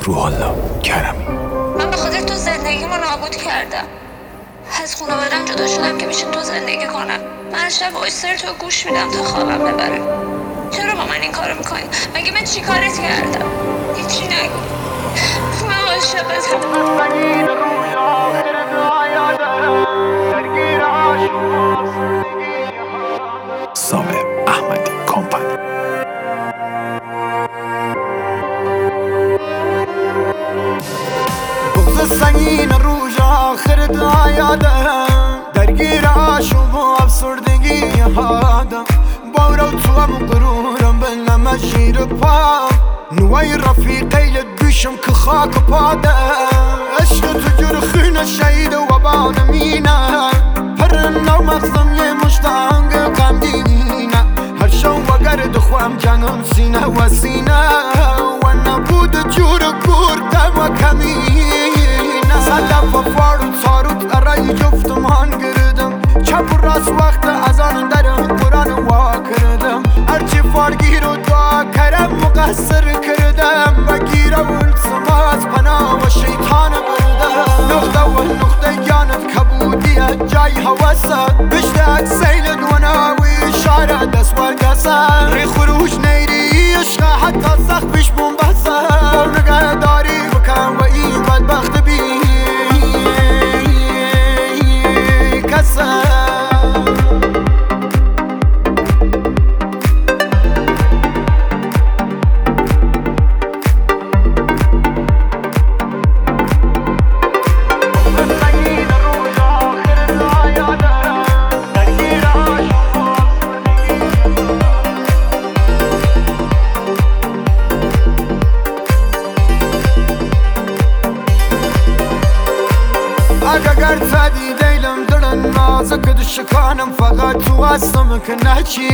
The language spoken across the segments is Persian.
روح الله کرمی. من به خاطر تو زندگیمو نابود کردم. از خانواده‌ام جدا شدم که بشه تو زندگی کنم. من شب وایسر تو گوش میدم تا خوابم ببره. چرا با من این کارو میکنی؟ مگه من چی کارت کردم؟ هیچی نگو. من عاشقتم. سامر احمدی کمپانی. بغض سنگین روز آخر یادم، درگیر عاشق و افسردگی هادم. بارو تو هم غرورم بلم شیر پا، نوای رفیقی لگوشم که خاک پادم. عشق تو جور خونه شهید و بانمینه، پر نو مغزم یه مشتانگ غمگینه. هر شو وگرد خوام جنم سینه و سینه، و نبود جور گردم و کمینه. صدف و فارد ساروت ارای جفتمان گردم، چپ و راست وقت از آن در قرآن وا کردم. هرچی فارگیر و دعا کرم مقصر کردم، بگیر اول سماز پناه و شیطان بردم. نقطه و نقطه جانت کبودیه جای حواسه، بشتاق سیل دوناوی شعر دست و دسته. ری خروش نیری عشق حتی سخت پیش بومبسه، با نگه داری بکن و این بدبخت بی کسه. اگر زدی دیلم دلن نازک دشکانم، فقط تو هستم که نچی.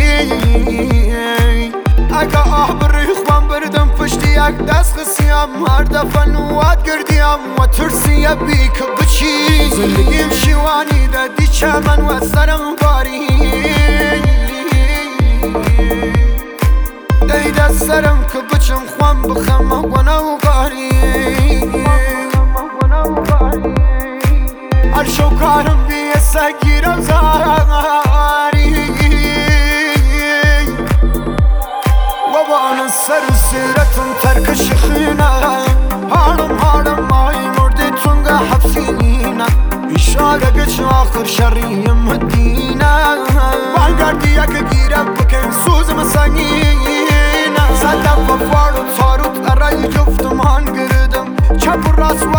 اگه آه بریخوام بردم پشتی یک دست خسیم، هر دفعه نوات گردیم و ترسی بی که بچی. زندگیم شیوانی دادی چمن و سرم باری، دیده سرم که بچم خوام بخم و نوگاری. هر شو کارم بیه سگیرم زاری، و با آن سر سیرتم ترکش خینه. هارم مای مردی تونگه حبسینه، اشاره گچ آخر شری مدینه. بانگردی یک گیرم بکن سوزم سنگینه. صدف و فارد ساروت ارای جفتمان گردم، چپ و راست